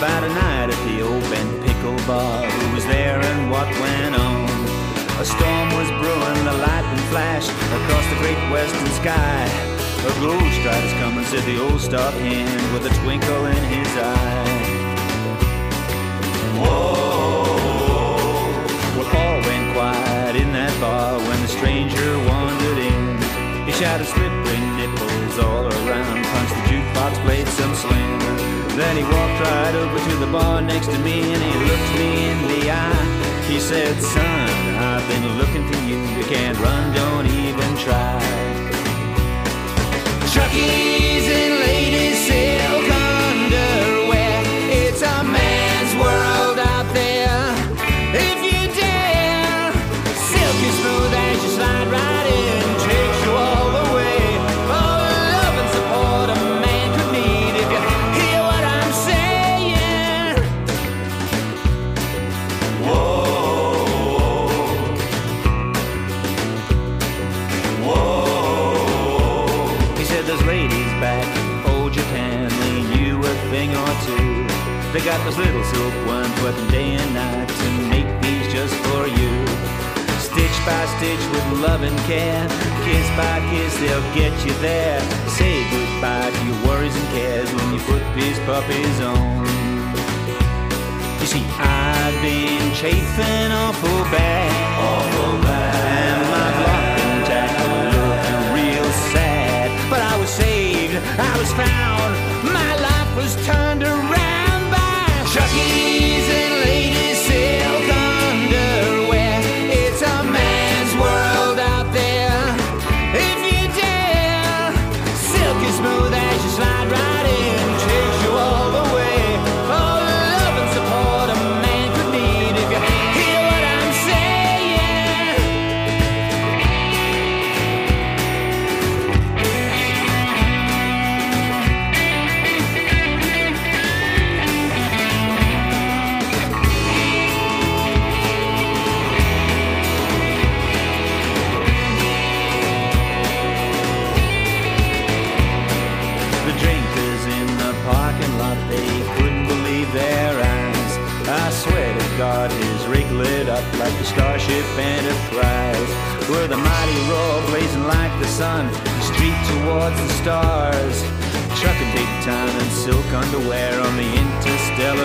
about a night at the old Bent Pickle Bar. Who was there and what went on? A storm was brewing, the lightning flashed across the great western sky. A ghost rider's coming, said the old stock hand with a twinkle in his eye. Whoa! Well, all went quiet in that bar when the stranger wandered in. He shouted slippery nipples all around, punched the jukebox, played some slim. Then he walked right over to the bar next to me and he looked me in the eye. He said, son, I've been looking for you. You can't run, don't even try. Truckies and ladies, silk underwear. It's a man's world out there. If you dare, silky smooth as you slide right in, takes you all the way. All the love and support a man could need. If you hear what I'm saying. Whoa, whoa. He said there's ladies back in old Japan, they knew a thing or two. They got those little silk ones working day and night to make these just for you. Stitch by stitch with love and care, kiss by kiss they'll get you there. Say goodbye to your worries and cares when you put these puppies on. You see, I've been chafing awful bad, and my block and tackle looking real sad. But I was saved, I was found, my life was turned around by truckies and ladies, silk underwear. It's a man's world out there. If you dare, silky smooth as you slide right in, takes you all the way. All the love and support a man could need. If you hear what I'm saying. The drinkers in the parking lot, they couldn't believe their eyes. I swear to God, his rig lit up like the Starship Enterprise. With a mighty roar blazing like the sun, street towards the stars. Trucking big time and silk underwear on the interstellar